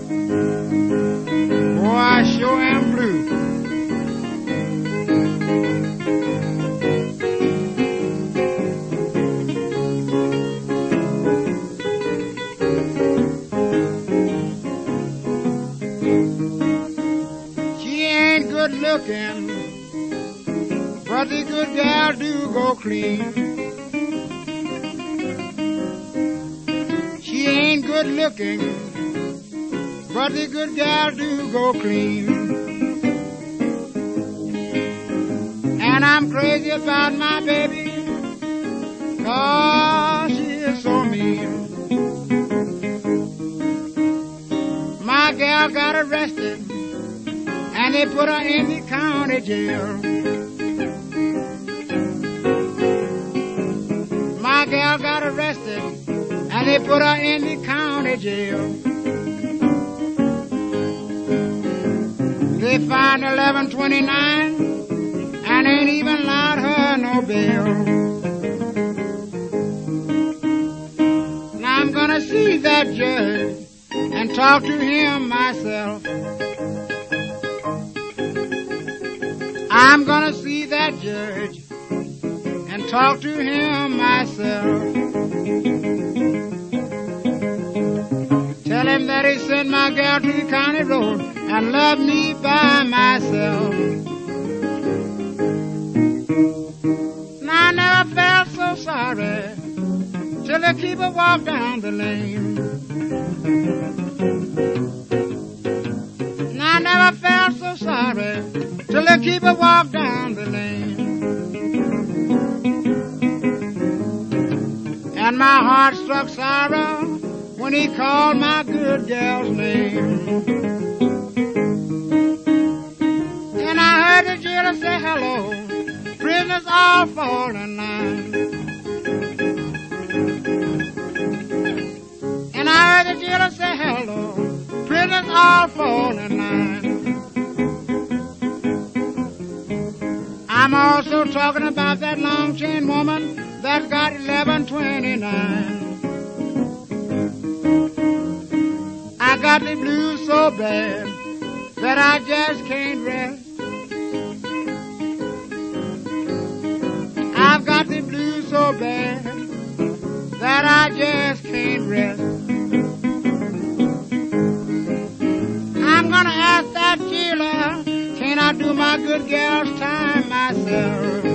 Oh, I sure am blue. She ain't good looking, but the good gal do go clean. She ain't good looking, but the good gal do go clean. And I'm crazy about my baby, 'cause she is so mean. My gal got arrested, and they put her in the county jail. My gal got arrested, and they put her in the county jail. They fined 1129 and ain't even allowed her no bail. Now I'm gonna see that judge and talk to him myself. I'm gonna see that judge and talk to him myself. Tell him that he sent my gal to the county road and left me by myself. Now I never felt so sorry till the keeper walked down the lane. Now I never felt so sorry till the keeper walked down the lane. And my heart struck sorrow when he called my good gal's name. And I heard the jailer say hello, prisoners all fall in line. And I heard the jailer say hello, prisoners all fall in line. I'm also talking about that long chain woman that got 1129. I got the blues so bad that I just can't rest. I've got the blues so bad that I just can't rest. I'm gonna ask that jailer, can I do my good gal's time myself?